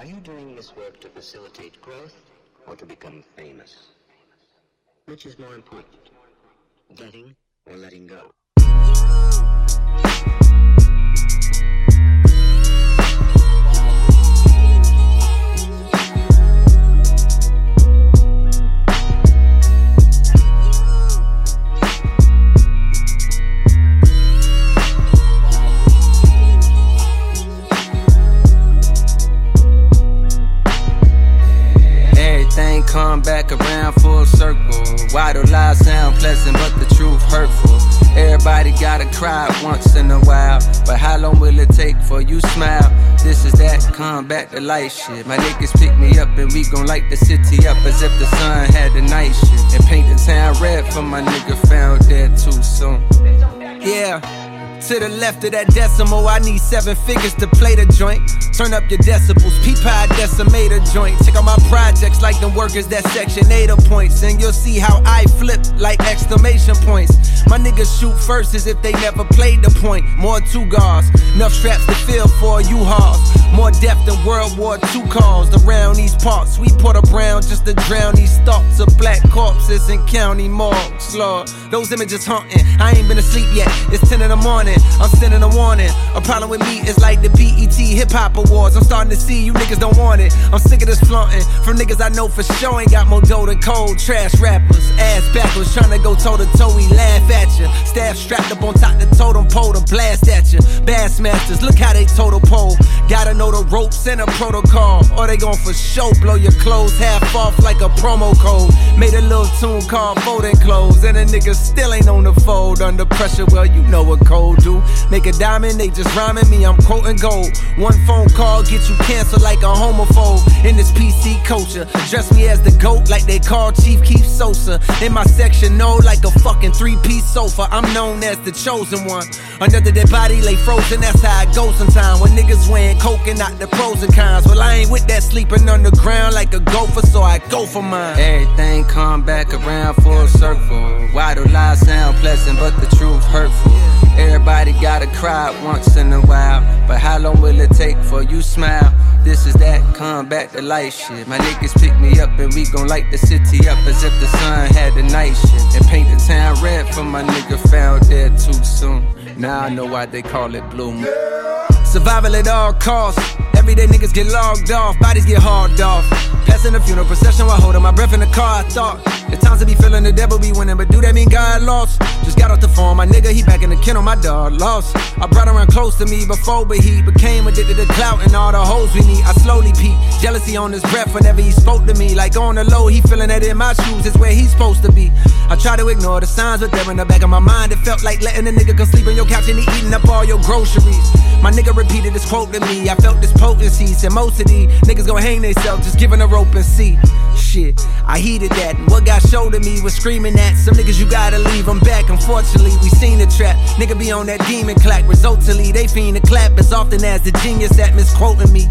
Are you doing this work to facilitate growth or to become famous? Which is more important, getting or letting go? Come back around full circle. Why do lies sound pleasant but the truth hurtful? Everybody gotta cry once in a while, but how long will it take for you smile? This is that come back to life shit. My niggas pick me up and we gon' light the city up as if the sun had the night shift, and paint the town red for my nigga found dead too soon. Yeah. To the left of that decimal, I need 7 figures to play the joint. Turn up your decibels, P-Pie decimator joint. Check out my projects like them workers that Section 8 points, and you'll see how I flip like exclamation points. My niggas shoot first as if they never played the point. More 2 guards, enough straps to fill for U-Hauls. More depth than World War II calls around these parts. We put a brown just to drown these thoughts of black corpses in county morgues, Lord. Those images haunting, I ain't been asleep yet, it's 10 in the morning. I'm sending a warning. A problem with me is like the BET Hip Hop Awards. I'm starting to see you niggas don't want it. I'm sick of this flaunting from niggas I know for sure ain't got more dough than cold. Trash rappers, ass backwards, trying to go toe to toe. We laugh at you. Staff strapped up on top the totem pole to blast at you. Bassmasters, look how they total pole. Gotta know the ropes and a protocol, or they gon' for sure blow your clothes half off like a promo code. Made a little tune called Folding Clothes, and a nigga still ain't on the fold. Under pressure, well, you know what cold do. Make a diamond, they just rhyming me, I'm quoting gold. One phone call get you canceled like a homophobe. In this PC culture, dress me as the GOAT like they call Chief Keef Sosa. In my section, no, like a fucking 3-piece sofa. I'm known as the chosen one. Under dead body lay frozen, that's how I go sometime. When niggas weighing coke and not the pros and cons. Well, I ain't with that sleeping underground like a gopher, so I go for mine. Everything come back around full circle. Why do lies sound pleasant but the truth hurtful? Everybody gotta cry once in a while, but how long will it take for you smile? This is that come back to life shit. My niggas pick me up and we gon' light the city up as if the sun had the night shift, and paint the town red for my nigga found dead too soon. Now I know why they call it Blue Moon. Survival at all costs. Everyday niggas get logged off, bodies get hauled off. Passing the funeral procession while holding my breath in the car. I thought the times to be feeling the devil be winning, but do that mean God lost? Just got off the phone, my nigga, he back in the kennel, my dog lost. I brought around close to me before, but he became addicted to clout and all the hoes we need. I slowly peep, jealousy on his breath whenever he spoke to me. Like on the low, he feeling that in my shoes is where he's supposed to be. I try to ignore the signs, but they're in the back of my mind. It felt like letting a nigga come sleep on your couch and he eating up all your groceries. My nigga repeated this quote to me, I felt this potency. Said most of these niggas gon' hang theyself, just giving a rope and see. Shit, I heeded that, and what got showed to me was screaming at some niggas you gotta leave them back. Unfortunately, we seen the trap, nigga be on that demon clack. Resultantly, they fiend to clap as often as the genius that misquoting me.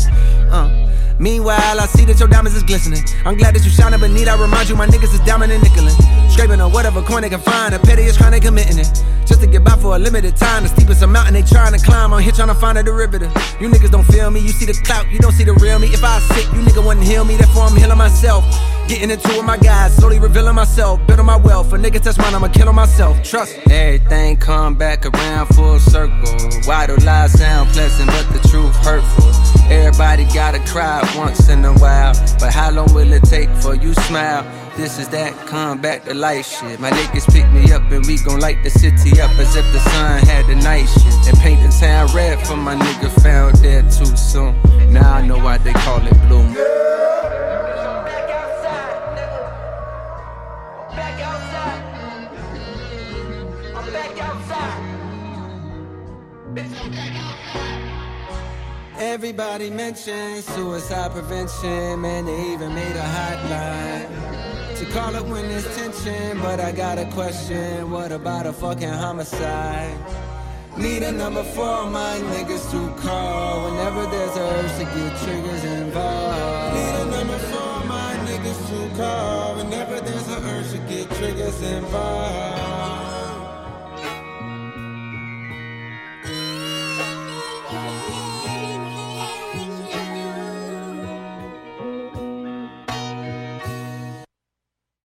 Meanwhile, I see that your diamonds is glistening. I'm glad that you shining beneath. I remind you my niggas is diamond and nickelin'. Scraping on whatever coin they can find. The pettiest crime they committing it. Just to get by for a limited time. The steepest mountain they trying to climb. I'm here trying to find a derivative. You niggas don't feel me. You see the clout, you don't see the real me. If I was sick, you nigga wouldn't heal me. Therefore I'm healing myself. Getting into it with my guys, slowly revealing myself. Building my wealth. A nigga touch mine, I'ma kill on myself. Trust me. Everything come back around full circle. Why do lies sound pleasant but the truth hurtful? Everybody gotta cry once in a while, but how long will it take for you smile? This is that come back to life shit. My niggas pick me up and we gon' light the city up as if the sun had the night shift, and paint the town red for my nigga found dead too soon. Now I know why they call it Blue Moon. Everybody mentions suicide prevention, man, they even made a hotline to call it when there's tension. But I got a question, what about a fucking homicide? Need a number for my niggas to call whenever there's a urge to get triggers involved. Need a number for my niggas to call whenever there's a urge to get triggers involved.